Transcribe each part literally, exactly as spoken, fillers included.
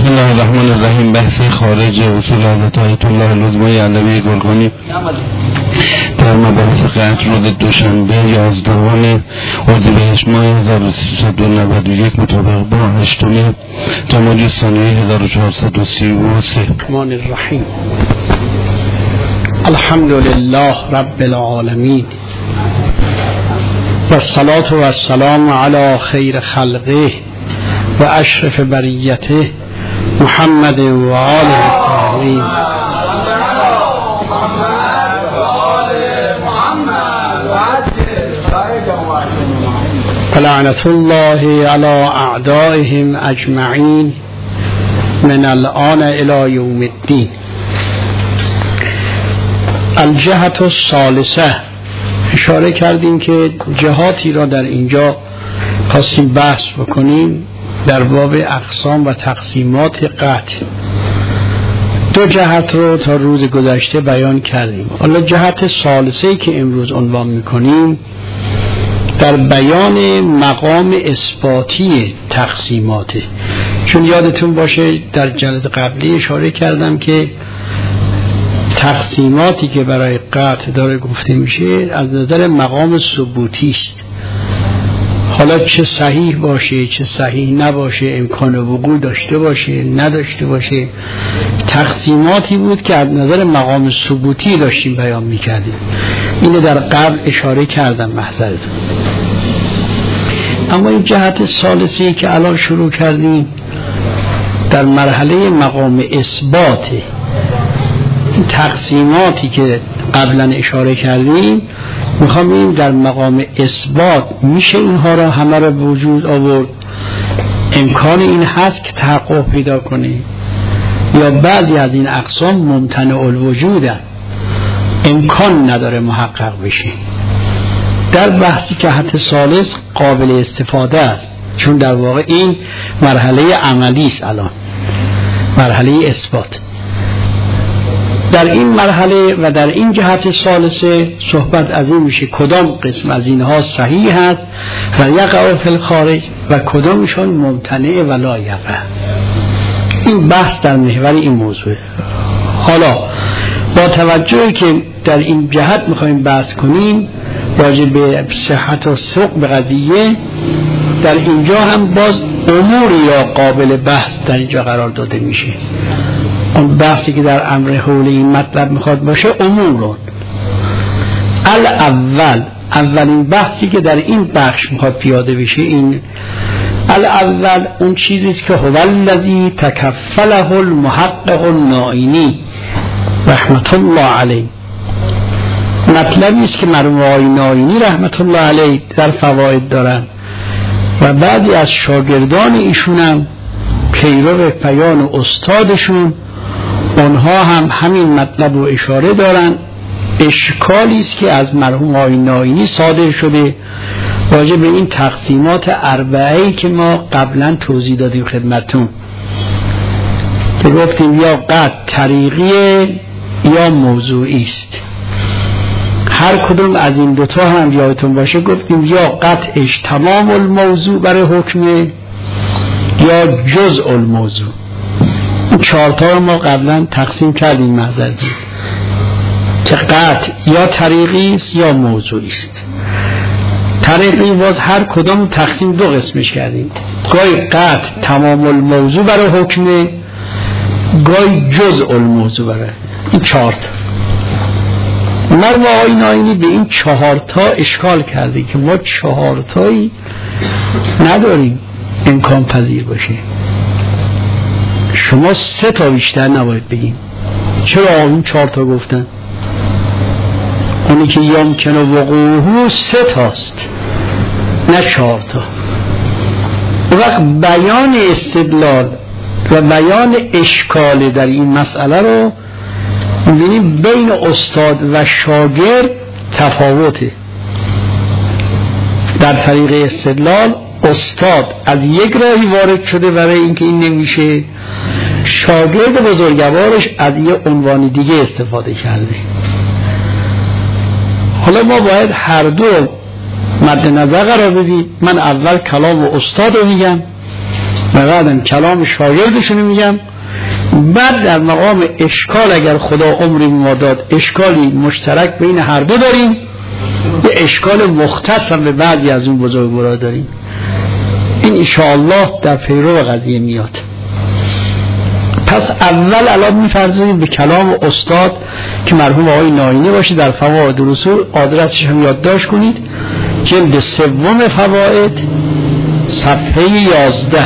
بسم الله الرحمن الرحیم. بحث خارج اصول حضرت آیت الله العظمی علوی گلگونی در مباحث قطع روز دوشنبه یازدهم اردیبهشت ماه هزار و سیصد و نود و یک مطابق با هشتم جمادی الثانی هزار و چهارصد و سی و سه. الرحمن الرحیم. الحمد لله رب العالمین و الصلاة و السلام علی خیر خلقه و اشرف بریته محمد و آله الطاهرین. لعنت الله علی اعدائهم اجمعین من الان الی یوم الدین. الجهت الثالثه، اشاره کردیم که جهاتی را در اینجا خواستیم بحث بکنیم در باب اقسام و تقسیمات قطع. دو جهت رو تا روز گذشته بیان کردیم. حالا جهت ثالثه‌ای که امروز عنوان میکنیم در بیان مقام اثباتی تقسیماته. چون یادتون باشه در جلسه قبلی اشاره کردم که تقسیماتی که برای قطع داره گفته میشه از نظر مقام ثبوتی است. حالا چه صحیح باشه چه صحیح نباشه، امکان وقوع داشته باشه نداشته باشه، تقسیماتی بود که از نظر مقام ثبوتی داشتیم بیان میکردیم. اینو در قبل اشاره کردم محضرتون. اما این جهت ثالثی که الان شروع کردیم در مرحله مقام اثباته. این تقسیماتی که قبلا اشاره کردیم میخوام این در مقام اثبات میشه اینها را همه را به وجود آورد، امکان این هست که تحقق پیدا کنه، یا بعضی از این اقسام ممتنع الوجودن، امکان نداره محقق بشه. در بحثی که جهت ثالث قابل استفاده است، چون در واقع این مرحله عملی است. الان مرحله اثبات. در این مرحله و در این جهت ثالثه صحبت از این میشه کدام قسم از اینها صحیح هست و یقع فی الخارج و کدامشون ممتنع و لا یقع. این بحث در محور این موضوع. حالا با توجهی که در این جهت میخوایم بحث کنیم راجع به صحت و سوق به قضیه، در اینجا هم باز امور یا قابل بحث در اینجا قرار داده میشه. اون بحثی که در امر حول این مطلب میخواد باشه امورون. الاول، اولین بحثی که در این بخش میخواد پیاده بشه این الاول اون چیزیست که هو الذی تکفله المحقق النائینی رحمت الله علیه. مطلبی است که مرحوم آقای نائینی رحمت الله علیه در فواید دارن و بعضی از شاگردان ایشون هم پیرو پیان استادشون اونها هم همین مطلب رو اشاره دارن. اشکالی است که از مرحوم آقای نائینی صادر شده راجع به این تقسیمات اربعه‌ای که ما قبلا توضیح دادیم خدمتتون، که گفتیم یا قطع طریقیه یا موضوعی است. هر کدوم از این دوتا هم یادتون باشه گفتیم یا قطعش تمام الموضوع برای حکمه یا جزء الموضوع. این چهارتا رو ما قبلا تقسیم کردیم محضرتون که قطع یا طریقی است یا موضوعی است. طریقی باز هر کدام تقسیم دو قسمش کردیم، گاهی قطع تمام الموضوع برای حکمه، گاهی جزء الموضوع برای. این چهارتا مرحوم آقای نائینی به این چهارتا اشکال کرده که ما چهارتایی نداریم امکان پذیر باشه. شما سه تا بیشتر نباید بگیم. چرا اون چهار تا گفتن؟ اونی که یمکن وقوعه سه تاست نه چهار تا. وقت بیان استدلال و بیان اشکال در این مسئله رو می‌بینیم بین استاد و شاگرد تفاوته. در طریق استدلال استاد از یک راهی وارد شده برای اینکه این نمیشه، شاگرد بزرگوارش از یه عنوان دیگه استفاده کرده. حالا ما باید هر دو مد نظر قرار بدیم. من اول کلام و استاد رو میگم بعدم کلام شاگردشون میگم. بعد در مقام اشکال اگر خدا عمری ما داد اشکالی مشترک بین هر دو داریم، یه اشکال مختص هم به بعضی از اون بزرگوارا داریم. این انشاءالله در پیرو قضیه میاد. پس اول الان میفرضیم به کلام استاد که مرحوم آقای ناینی باشه در فواید رسول، آدرسش هم یادداشت کنید، جلد سوم فواید صفحه یازده.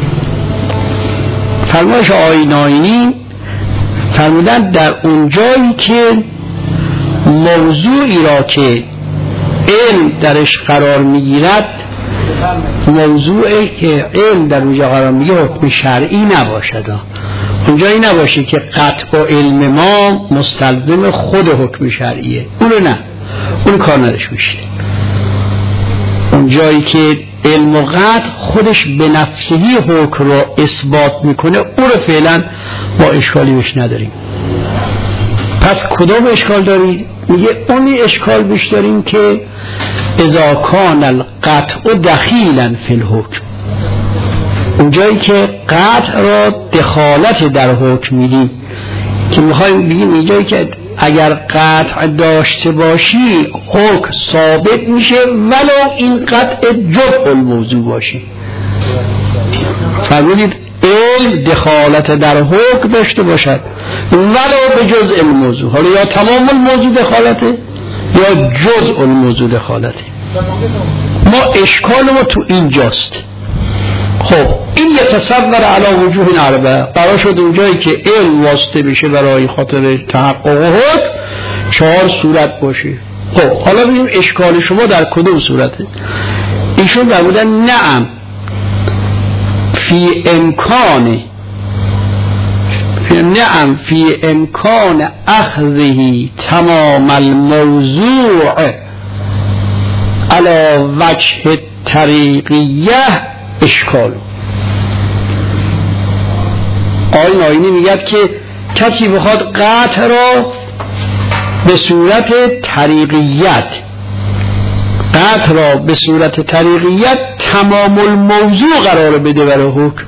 فرمایش آقای ناینی فرمودن در اونجایی که موضوعی را که علم درش قرار میگیرد، موضوعی که علم در اونجا قرار میگیره حکم شرعی نباشد، اونجایی نباشه که قطع و علم ما مستلزم خود حکم شرعیه، اونو نه، اون کار نداشت میشه. اونجایی که علم و قطع خودش به نفسهی حکم رو اثبات میکنه، اون رو فعلا با اشکالی بهش نداریم. پس کدام اشکال دارید؟ میگه اونی اشکال بهش داریم که اذا کان القطع دخیلا فی الحکم، اونجایی که قطع را دخالت در حکم میدیم، که میخوایم بگیم اینجایی که اگر قطع داشته باشی حکم ثابت میشه ولو این قطع جزء الموضوع باشه. فرمودید علم دخالت در حکم داشته باشد ولو به جزء الموضوع، حالا یا تمام الموضوع دخالته یا جزء الموضوع دخالته. ما اشکال ما تو اینجاست. خب این یتصور علی وجوه اربعه، قرار شد اونجایی که علم واسطه بشه برای خاطر تحقق حکم چهار صورت باشه. خب حالا ببینیم اشکال شما در کدوم صورته. ایشون فرمودن نعم فی امکان نعم فی امکان اخذه تمام الموضوع علی وجه طریقیه اشکال. آقای ناینی میگه که کسی بخواد قطع را به صورت طریقیت قطع را به صورت طریقیت تمام الموضوع قرار بده برای حکم،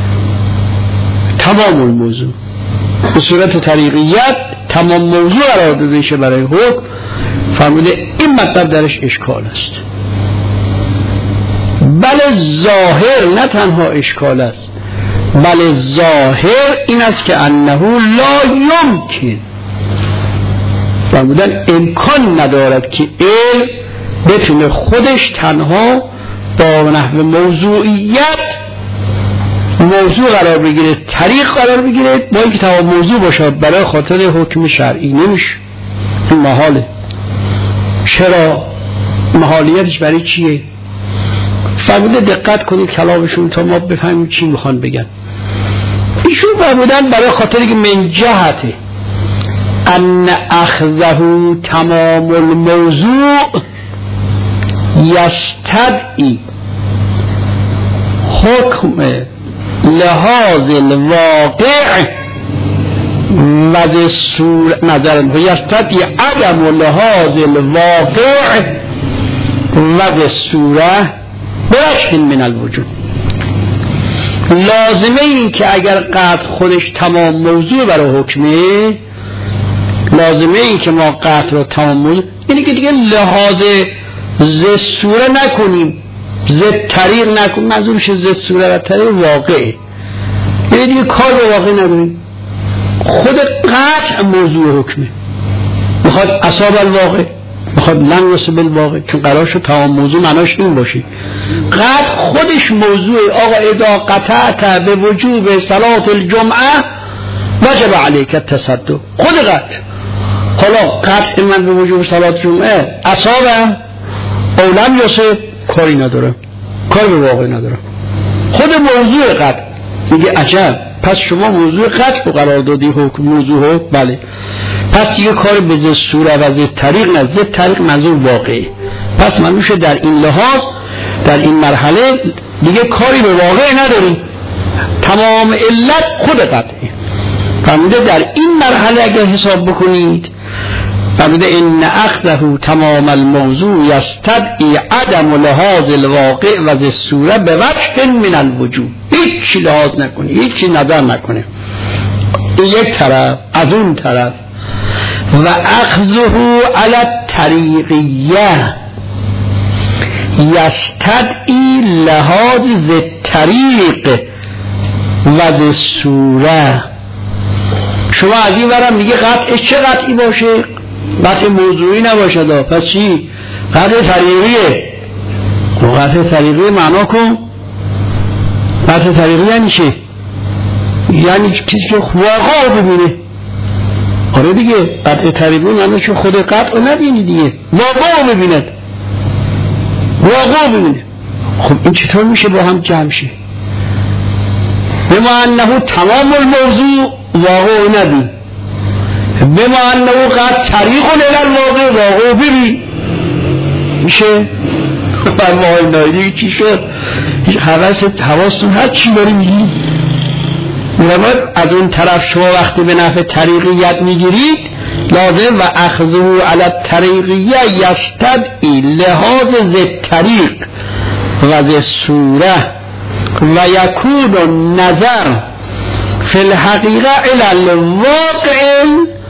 تمام الموضوع به صورت طریقیت تمام موضوع قرار بده برای حکم، فرموده این مطلب درش اشکال است. بله ظاهر نه تنها اشکال است، بله ظاهر این است که انه لا یمکن، فرمودن امکان ندارد که علم بتونه خودش تنها با نحو موضوعیت موضوع قرار بگیره، طریق قرار بگیره، با اینکه تمام موضوع باشه برای خاطر حکم شرعی نمیشه. این محاله. چرا؟ محالیتش برای چیه؟ فرموده دقت کنید کلامشون تا ما بفهمیم چی میخوان بگن. ایشون فرمودن برای خاطر که من جهته ان اخذه تمام الموضوع یستدعی حکم لحاظ الواقع و ذی صورت نظرم یستدعی عدم لحاظ الواقع و ذی صورت برشن من الوجود. لازمه این که اگر قطع خودش تمام موضوع برای حکمه، لازمه این که ما قطع رو تمام موضوع، یعنی که دیگه لحاظ ز صوره نکنیم، ز طریق نکنیم، منظورش ز صوره و طریق واقعه، یعنی دیگه کار به واقع نداریم. خود قطع موضوع حکمه، میخواد اصاب الواقع، میخواد لن یصب الواقع، چون قرار شد تمام موضوع معناش این باشه. قطع خودش موضوع آقا اذا قطعت به وجوب صلات الجمعه وجب علیک التصدق، خود قطع. حالا قطع من به وجوب صلات جمعه اصابه او لم یصب کاری نداره، کار به واقع نداره، خود موضوع قطع. میگه عجب، پس شما موضوع قطع رو قرار دادی حکم موضوع حکم، بله، پس دیگه کار به ذات صورت و ذات طریق نه، ذات طریق منظور واقعی. پس منوشه در این لحاظ در این مرحله دیگه کاری به واقع نداریم، تمام علت خود قطعه. فرموده در این مرحله اگر حساب بکنید، فرموده ان اخذه تمام الموضوع یستدعی عدم لحاظ الواقع و ذی الصوره به وجه من الوجود. هیچ هیچ لحاظ نکنه، هیچ نظر نکنه. یک طرف. از اون طرف و اخذه علی الطریقیه یستدعی لحاظ ذی الطریق و ذی صوره. شما از این ورم میگه قطعش چه قطعی باشه؟ قطع موضوعی نباشه. پس چی؟ قطع طریقیه. قطع طریقی معنا کن. قطع طریقی یعنی چه؟ یعنی کسی که واقع ببینه. آره دیگه، قطع طریقی معنی که خود قطع نبینی دیگه، واقع ببیند، واقع ببینه. خب این چطور میشه با هم جمع شه؟ بما انه تمام الموضوع واقع نبین، بما انه قد طریق الالواقع واقع ببین. میشه؟ بر ماهای نایدی چی شد؟ حواست حواستون هر چی داری میگی؟ میرمد از اون طرف شما وقتی به نفع طریقیت میگیرید لازم و اخذه علی الطریقیه یستدعی لحاظ ذی الطریق و ذی صوره و یکون نظر فی الحقیقه الی الواقع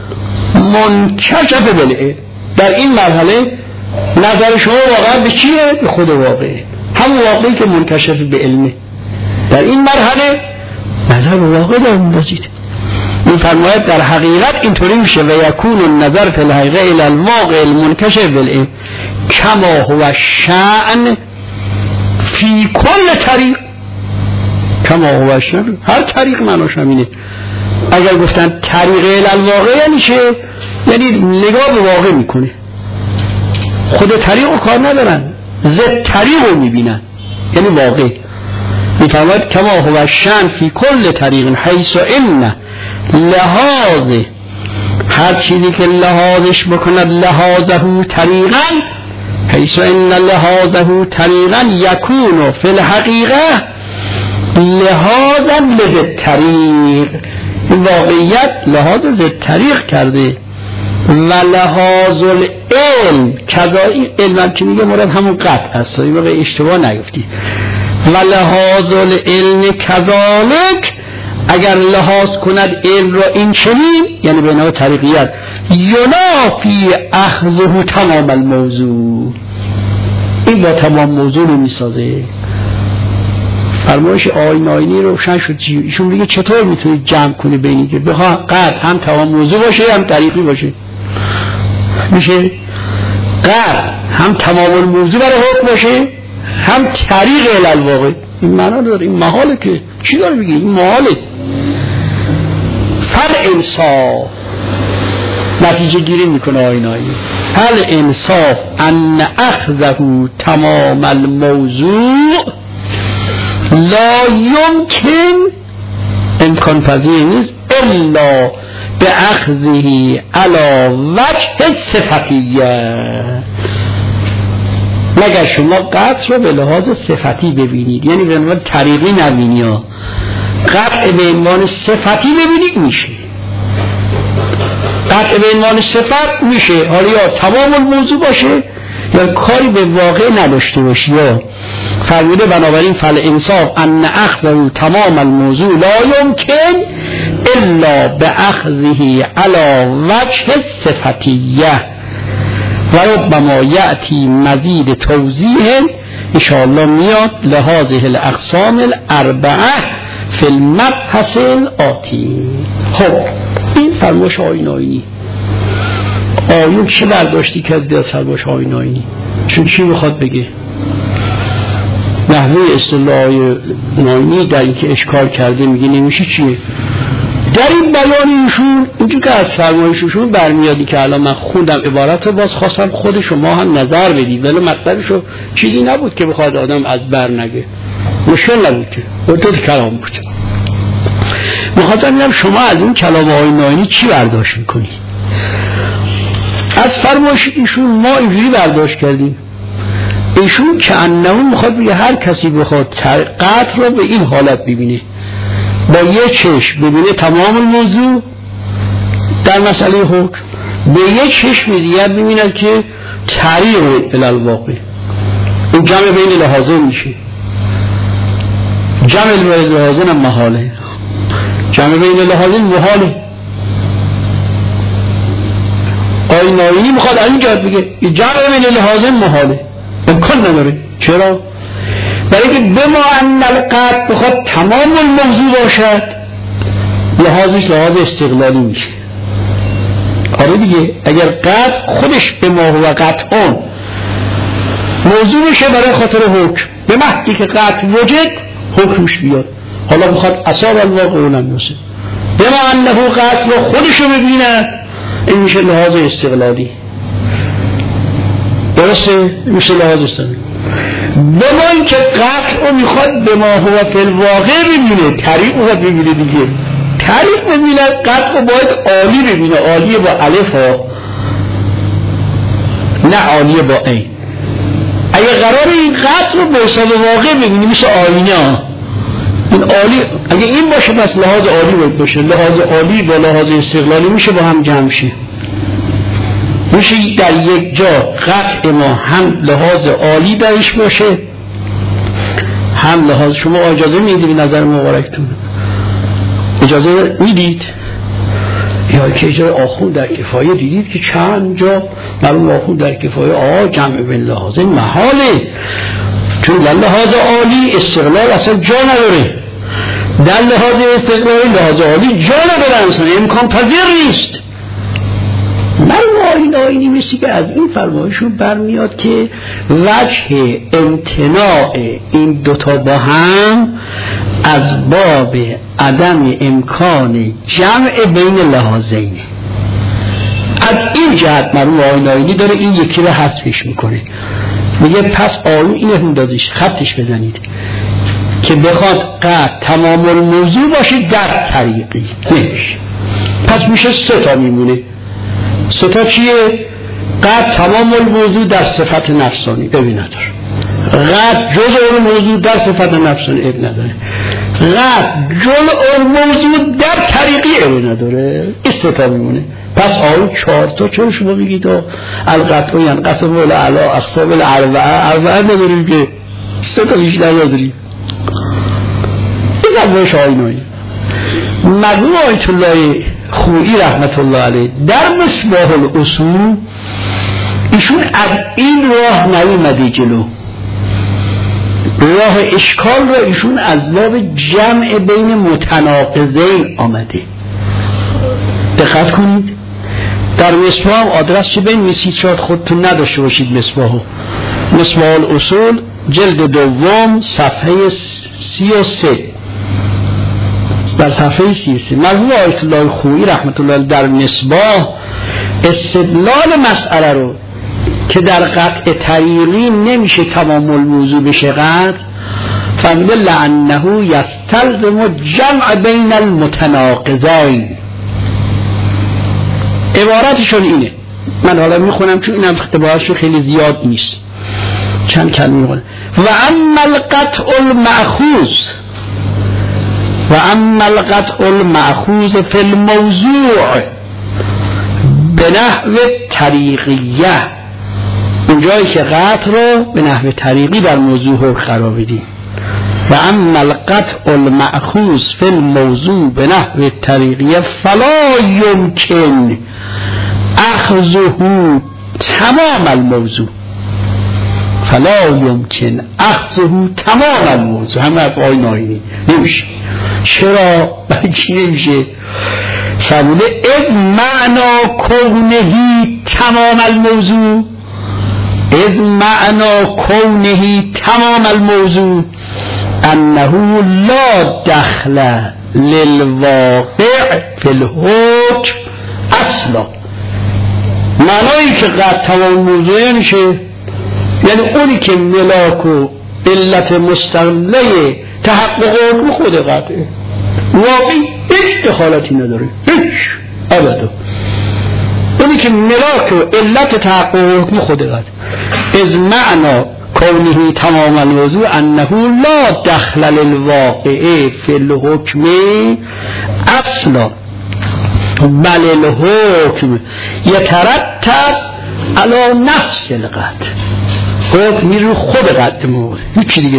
منکشف بالعلم. در این مرحله نظر شما واقعا به چیه؟ به خود واقعه، هم واقعی که منکشف به علمه. در این مرحله نظر به واقع دارم می‌بازید. این فرماید در حقیقت اینطوری میشه و یکون النظر فی الحقیقه الی الواقع المنکشف بالعلم کما هو شأن فی کل طریق. کما هو شأن هر طریق معناش همینه. اگر گفتن طریق الی الواقع یعنی چه؟ یعنی نگاه به واقع میکنه، خود طریق رو کار ندارن، ضد طریق رو میبینن، یعنی واقع. میفرماید کما هو شأن فی کل طریق حیث ان لحاظ هر چیزی که لحاظش بکند لحاظه طریقا حیث ان لحاظه طریقا یکون فی الحقیقه لحاظا لذ طریق. این واقعیت لحاظ ضد طریق کرده. و لحاظ العلم کذایی علم که میگه مراد همون قطع است، این موقع اشتباه نیفتی. و لحاظ العلم کذالک اگر لحاظ کند علم را این چنین یعنی به نوع طریقیت ینافی اخذه تمام الموضوع، این با تمام موضوع رو میسازه. فرمایش آیین آینی روشن شد. ایشون میگه چطور میتونید جمع کنی بینی که بخواه قطع هم تمام موضوع باشه هم طریقی باشه؟ میشه قطع هم تمام الموضوع برای حکم باشه هم طریق الالواقع. این معنا داره، این محاله. که چی داره بگی؟ این محاله. فل انصاف نتیجه گیری میکنه آیین آینی. فل انصاف ان اخذه تمام الموضوع لا یمکن امکان پذیر نیست الا به اخذه علی وجه صفتیه، مگر شما قطع رو به لحاظ صفتی ببینید، یعنی به عنوان طریقی نبینی ها، قطع به عنوان صفتی ببینید میشه. قطع به عنوان صفت میشه حالا یا تمام الموضوع باشه یا کاری به واقع نداشته باشی. یا فرموده بنابراین فل انصاف ان اخذه تمام الموضوع لا یمکن الا به اخذه علی وجه صفتیه و ربما یأتی مزید توضیح انشاءالله میاد لهذه الاقسام الاربعه فی المبحث الآتی. خب این فرمایش آیین آینی. آیون چه برداشتی کرده از فرمایش آیین آینی؟ چون چی میخواد بگه؟ نحوه اصطلاح آیینی در این که اشکال کرده میگه نمیشه چیه؟ در این بیان ایشون اینجور که از فرمایششون برمیادی که الان من خوندم عبارت رو باز خواستم خود شما هم نظر بدید، ولی مطلبشو چیزی نبود که بخواد آدم از بر نگه، مشکل نبود که اردوز کلام بود. میخواستم بگم شما از این کلام آیین آینی چی برداشت میکنی؟ از فرمایش ایشون ما اینجوری برداشت کردیم ایشون که انهون میخواد بگه هر کسی بخواد قطع رو به این حالت ببینه، با یه چشم ببینه تمام الموضوع در مسئله حکم، به یه چشم دیگر ببیند که طریق الالواقع. این جمع بین لحاظه میشه. جمع بین لحاظین هم محاله، جمع بین لحاظین محاله. آیین ناینی میخواد از این جهت بگه جمع بین لحاظین محاله، امکان نداره. چرا؟ برای که بما ان القطع بخواد تمام الموضوع باشد لحاظش لحاظ استقلالی میشه. آره دیگه، اگر قطع خودش به ما هو قطعان موضوع میشه برای خاطر حکم، به محضی که قطع وجد حکمش بیاد. حالا بخواد اصاب الواقع اونم میشه بما انه قطع رو خودشو ببیند، این میشه لحاظ استقلالی. درسته؟ میشه لحاظ استقلالی. بما این که قطع رو میخواد به ما هو فی الواقع ببینه، طریق رو ببینه دیگه. طریق ببینه قطع رو باید عالی ببینه، عالی با الف ها، نه عالی با این. اگه قرار این قطع رو به حساب واقع ببینی میشه آینه ها. این عالی اگه این باشه پس لحاظ عالی باید باشه. لحاظ عالی با لحاظ استقلالی میشه با هم جمع شه، میشه در یک جا قطع ما هم لحاظ عالی درش باشه هم لحاظ. شما اجازه میدید به نظر مبارکتون؟ اجازه میدید؟ یا که جای آخوند در کفایه دیدید که چند جا معلوم آخوند در کفایه آه جمع بین لحاظ محاله، چون در لحاظ عالی استقلال اصلا جا نداره، در لحاظ استقلالی لحاظ عالی جا نداره، اصلا امکان پذیر نیست. معلوم آیین آیینی مثل که از این فرمایشون برمیاد که وجه امتناع این دوتا با هم از باب عدم امکان جمع بین لحاظین. از این جهت معلوم آیین آیینی داره این یکی رو حذفش میکنه، میگه پس آیین این اندازش خطش بزنید که بخواد قطع تمام الموضوع باشه در طریقی نمیشه. پس میشه سه تا میمونه. سه تا چیه؟ قطع تمام الموضوع در صفت نفسانی ابی نداره، قطع جزء الموضوع در صفت نفسانی ابی نداره، قطع جزء الموضوع در طریقی ابی نداره. این سه تا میمونه. پس آیه چهار تا. چون شما میگید القطع ینقسم الی اقسام الاربعه، اربعه نداریم که سه تا بیشتر نداریم. این زبانش آیه نایی مرحوم آیت الله خویی رحمت الله علیه در مصباح الاصول ایشون از این راه نیومده جلو، راه اشکال را ایشون از باب جمع بین متناقضین آمده. دقت کنید در مصباح آدرس چه بین میسید شاید خودتون نداشته باشید. مصباح مصباح الاصول جلد دوم صفحه سی و سه در صفحه سی و سه مرحوم آیت الله خویی رحمت الله در مصباح استدلال مسئله رو که در قطع طریقی نمیشه تمام الموضوع بشه قطع، فهمیده لعنه یستلزم جمع بین المتناقضین. عبارتشون اینه، من حالا میخونم چون اینم عبارتشون خیلی زیاد نیست، چند کلمه میخونم. و اما القطع المأخوذ و اما القطع المأخوذ فی الموضوع به نحو طریقیه، اونجایی که قطع رو به نحو طریقی در موضوع قرار بدیم. و اما القطع المأخوذ فی الموضوع به نحو طریقیه فلا یمکن اخذه تمام الموضوع، فلا یمکن اخذه تمام الموضوع. همه افعال ناینی نمیشه. چرا؟ برای چی نمیشه؟ فرموده اذ معنا کونهی تمام الموضوع، اذ معنا کونهی تمام الموضوع انه لا دخل للواقع فی الحکم اصلا. معنایی که قد تمام موضوع نشه یعنی اونی که ملاک و علت مستقله تحقق حکم خود قطعه، واقعی هیچ دخالتی نداره، هیچ ابدا. اونی که ملاک و علت تحقق حکم خود قطعه. از معنا کونه تمام الموضوع انه لا دخل للواقع فی الحکم اصلا بل الحکم یترتب علی نفس القطع. حکم میره خود قطع موضوع، هیچی دیگه نیست.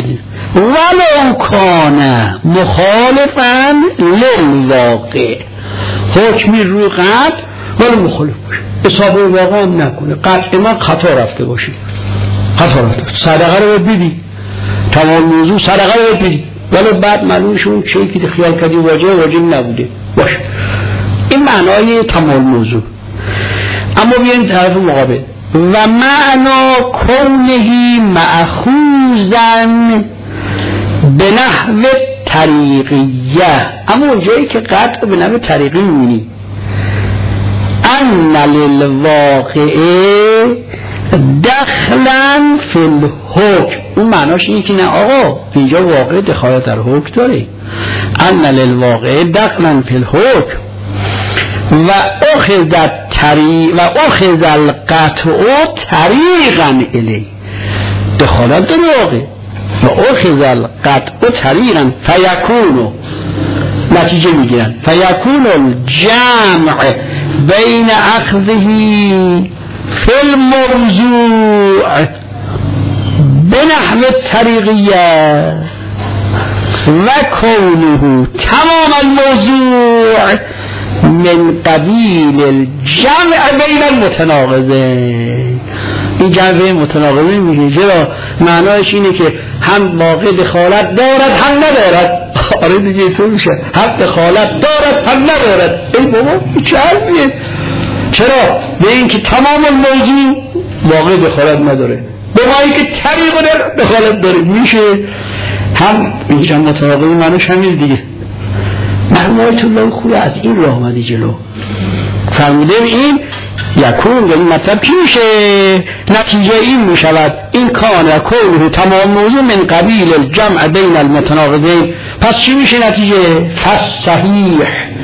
ولو کان مخالفا للواقع، حکمی روی قطع ولی مخالف باشه، اصابه واقع هم نکنه، قطع ما خطا رفته باشه، خطا رفته صدقه رو بدی، تمام موضوع صدقه رو بدی ولی بعد معلومش اون چیزی که خیال کردی واجب واجب نبوده باشه. این معنای تمام موضوع. اما بیایم طرف مقابل، و معنا کونه مأخوذن به نحو طریقیه، اما اونجایی که قطع به نحو طریقی می‌بینی، ان للواقعه دخلا فی الحکم، اون معناش اینه که نه آقا اینجا واقع دخالت در حکم داره، ان للواقعه دخلا فی الحکم و اخذ طریق و اخذ القطع طریقا الی، دخالت در واقع و اخذ القطع طریقا فیکون، نتیجه میگیرن فیکون الجمع بین اخذه فی الموضوع بنحو الطریقیه و کونه تمام الموضوع من قبیل الجمع بین المتناقضین. این جمع متناقضین میشه، چرا؟ معنایش اینه که هم واقع دخالت دارد هم ندارد. آره دیگه تو میشه، هم دخالت دارد هم ندارد. ای بابا این چه حرفیه؟ چرا؟ به این که تمام الموضوع واقع دخالت نداره، به معنی که طریق در دخالت داره، میشه هم این جمع متناقضین معناش همین دیگه. محمد الله خوب از این راه آمدی جلو، فرمودیم این یکون، یعنی مطلب چی میشه؟ نتیجه این میشود این کان و کونه تمام موضوع من قبیل الجمع بین المتناقضین. پس چی میشه نتیجه؟ فصحیح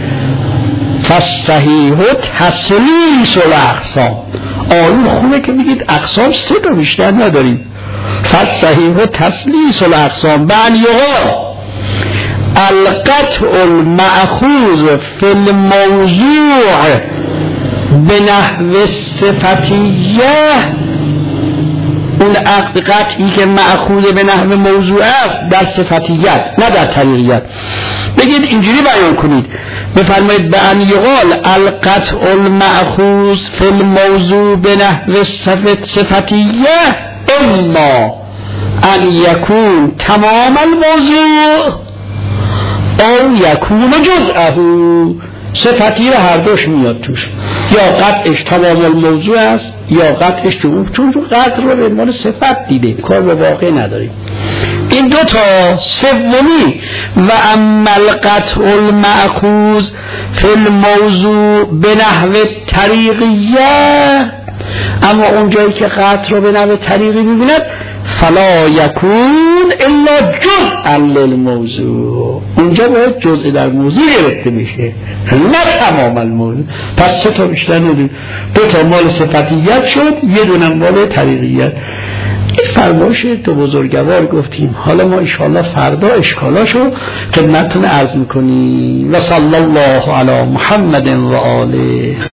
فصحیح و تسلیس الاقسام. آن خوبه که میگید اقسام سه تا بیشتر نداریم. فصحیح و تسلیس الاقسام بن یقال القطع المأخوذ فی الموضوع به نحو صفتیه، اون عقد قطعی که مأخوذ به نحو موضوع است در صفتیت نه در طریقیت. بگید اینجوری بیان کنید، بفرمایید به ان یقال القطع المأخوذ فی الموضوع به نحو صفتیه اما ان یکون تمام الموضوع او یکون جزءه، صفتی رو هر دوش میاد توش، یا قطعش تمام الموضوع است یا قطعش چون چون قطع رو به عنوان صفت دیده، کار به واقع نداریم. این دو تا. سومی و اما القطع المأخوذ فی الموضوع به نحو طریقیه، اما اونجایی که قطع رو به نحو طریقی میبیند فلا یکون الا جزءا للموضوع، اونجا باید جزء در موضوع گرفته میشه نه تمام الموضوع. پس سه تا بیشتر نداریم، دو تا مال صفتیت شد، یه دونه مال طریقیت. این فرمایش دو بزرگوار گفتیم، حالا ما انشاءالله فردا اشکالاشو خدمتتون عرض میکنیم. و صلی الله علی محمد و آله.